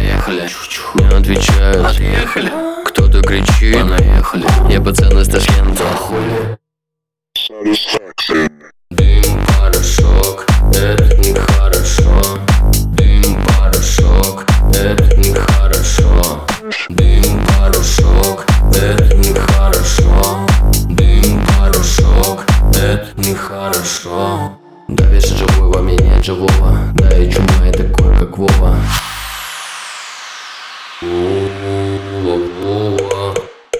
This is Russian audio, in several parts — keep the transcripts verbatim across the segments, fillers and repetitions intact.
Понаехали, не отвечают, отъехали. Кто-то кричит, понаехали. Я пацан из Ташкента, хули. Дым, порошок, это нехорошо. Дым, порошок, это нехорошо. Дым, порошок, это нехорошо. Дым, порошок, это нехорошо. Да вешай живой, во мне нет живого. Да и чума я такой, как Вова. Вова.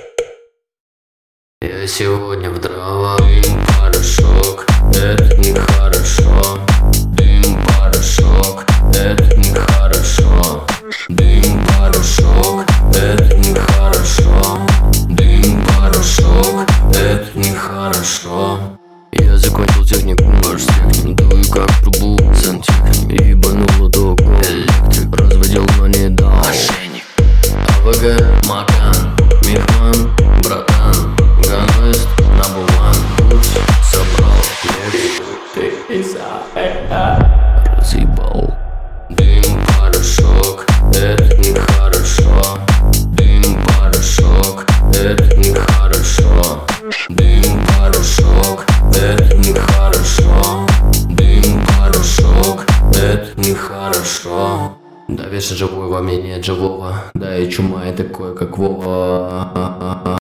Я сегодня в дрова. Дым, порошок, это нехорошо. Дым, порошок, это нехорошо. Дым, порошок, это нехорошо. Дым, порошок, это нехорошо. Я закончил технику, дую как трубу, сантехник. Ебануло током, электрик. Разводил, но не дал. Мошенник. АВГ, Макан, Мехман, братан. Ганвест, Набуван. Путь собрал, лепит. Ты из-за разъебал. Дым, порошок, это нехорошо. Дым, порошок, это нехорошо. Дым, порошок, это нехорошо. Дым, порошок, это нехорошо. Да вешай живой, во мне нет живого. Да и чума я такой, как Вова.